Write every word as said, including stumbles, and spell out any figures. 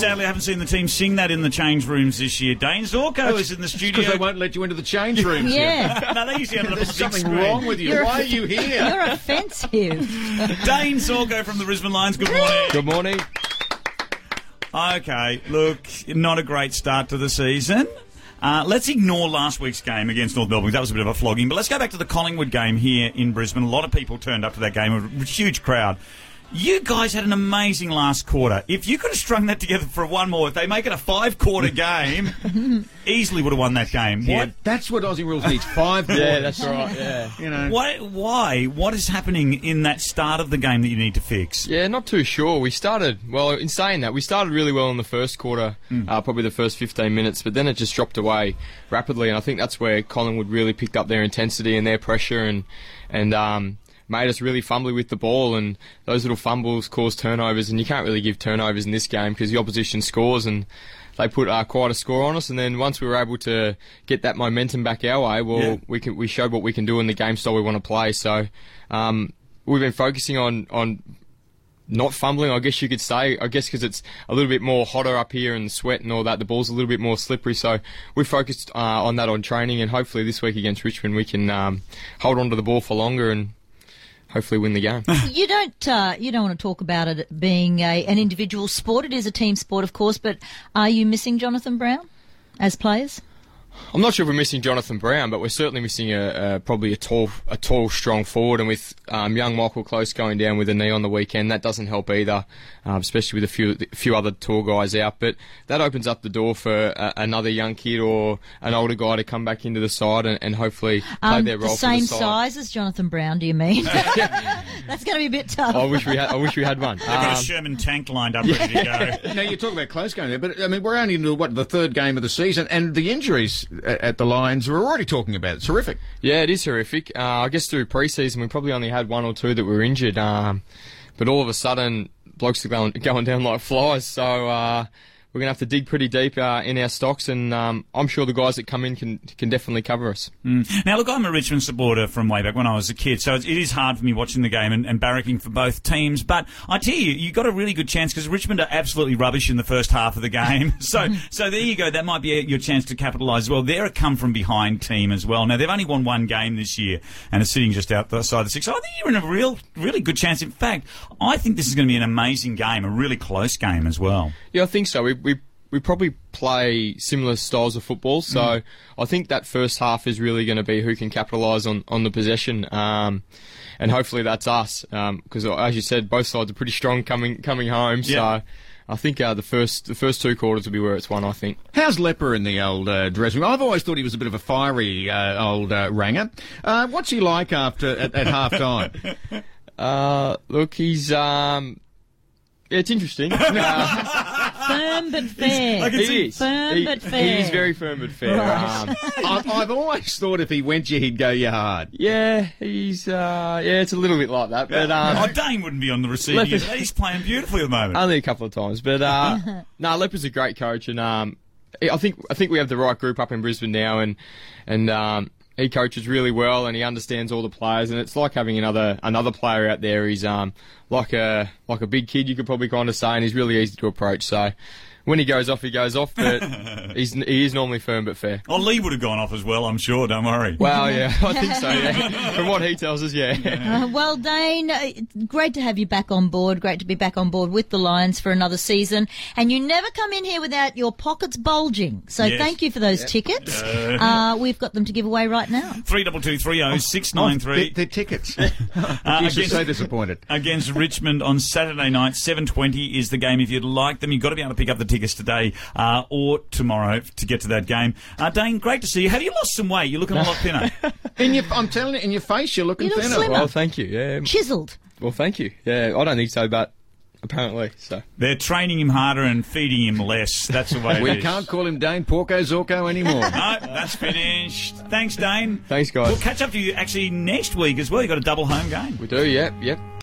sadly, I haven't seen the team sing that in the change rooms this year. Dane Zorko is in the studio. Because they won't let you into the change rooms. Yeah. No, they usually have it up on the There's big something screen. wrong with you. You're Why a- are you here? You're offensive. Dane Zorko from the Brisbane Lions, good morning. Good morning. Okay, look, not a great start to the season. Uh, let's ignore last week's game against North Melbourne. That was a bit of a flogging. But let's go back to the Collingwood game here in Brisbane. A lot of people turned up to that game, a huge crowd. You guys had an amazing last quarter. If you could have strung that together for one more, if they make it a five-quarter game, easily would have won that game. Yeah, What? that's what Aussie rules needs. Five quarters. Yeah, that's right. Yeah. You know. Why, why? What is happening in that start of the game that you need to fix? Yeah, not too sure. We started, well, in saying that, we started really well in the first quarter, Mm. uh, probably the first fifteen minutes, but then it just dropped away rapidly, and I think that's where Collingwood really picked up their intensity and their pressure and, and um, made us really fumbly with the ball, and those little fumbles caused turnovers, and you can't really give turnovers in this game because the opposition scores, and they put uh, quite a score on us, and then once we were able to get that momentum back our way, well, Yeah. we can, we showed what we can do in the game style we want to play, so um, we've been focusing on, on not fumbling, I guess you could say, I guess because it's a little bit more hotter up here and the sweat and all that, the ball's a little bit more slippery, so we've focused uh, on that on training, and hopefully this week against Richmond we can um, hold on to the ball for longer and hopefully win the game. You don't. Uh, you don't want to talk about it being a, an individual sport. It is a team sport, of course. But are you missing Jonathan Brown as players? I'm not sure if we're missing Jonathan Brown, but we're certainly missing a, a probably a tall, a tall, strong forward. And with um, young Michael Close going down with a knee on the weekend, that doesn't help either, um, especially with a few, a few other tall guys out. But that opens up the door for a, another young kid or an older guy to come back into the side and, and hopefully play Um, their role the same for the side. size as Jonathan Brown? Do you mean? That's going to be a bit tough. I wish we had. I wish we had one. They've got a Um, Sherman tank lined up ready to go. Now, you talk about close going there, but, I mean, we're only into, what, the third game of the season, and the injuries at, at the Lions, we're already talking about. It's horrific. Yeah, it is horrific. Uh, I guess through pre-season we probably only had one or two that were injured, um, but all of a sudden blokes are going, going down like flies. So uh, we're going to have to dig pretty deep uh, in our stocks, and um, I'm sure the guys that come in can can definitely cover us. Mm. Now, look, I'm a Richmond supporter from way back when I was a kid, so it is hard for me watching the game and, and barracking for both teams. But I tell you, you got a really good chance because Richmond are absolutely rubbish in the first half of the game. so, so there you go. That might be your chance to capitalise as well. They're a come-from-behind team as well. Now, they've only won one game this year and are sitting just outside the six. So I think you're in a real, really good chance. In fact, I think this is going to be an amazing game, a really close game as well. Yeah, I think so. We we we probably play similar styles of football, so mm. I think that first half is really going to be who can capitalise on, on the possession, um, and hopefully that's us, because um, as you said, both sides are pretty strong coming coming home, yeah. so I think uh, the first the first two quarters will be where it's won, I think. How's Lepper in the old uh, dressing room? I've always thought he was a bit of a fiery uh, old uh, ranger. Uh, what's he like after at, at half time? Uh, look, he's... Um, it's interesting. Uh, firm but fair. He is. Firm he, but fair. He is very firm but fair. Right. Um, I've, I've always thought if he went you, he'd go you hard. yeah, he's... Uh, yeah, it's a little bit like that, but... Um, oh, Dane wouldn't be on the receiving end. Lepper- He's playing beautifully at the moment. Only a couple of times, but uh, no, Lepper's a great coach, and um, I think I think we have the right group up in Brisbane now, and and um, he coaches really well, and he understands all the players, and it's like having another another player out there. He's um like a like a big kid, you could probably kind of say, and he's really easy to approach. So when he goes off, he goes off, but he's he is normally firm but fair. Oh, Lee would have gone off as well, I'm sure. Don't worry. Well, yeah, I think so. Yeah, from what he tells us, yeah. Uh, well, Dane, uh, great to have you back on board. Great to be back on board with the Lions for another season. And you never come in here without your pockets bulging. So Yes. thank you for those tickets. Uh, we've got them to give away right now. three two two three oh six nine They're, three they're tickets. Uh, you should against- so disappointed. against Richmond on Saturday night. seven twenty is the game. If you'd like them, you've got to be able to pick up the tickets today uh, or tomorrow to get to that game. Uh, Dane, great to see you. Have you lost some weight? You're looking a lot thinner. In your, I'm telling you, in your face, you're looking You look thinner. slimmer. Well, thank you. Yeah. Chiseled. Well, thank you. Yeah, I don't think so, but apparently so. They're training him harder and feeding him less. That's the way it We is. can't call him Dane Porco Zorko anymore. No, that's finished. Thanks, Dane. Thanks, guys. We'll catch up to you actually next week as well. You've got a double home game. We do. Yep. Yep.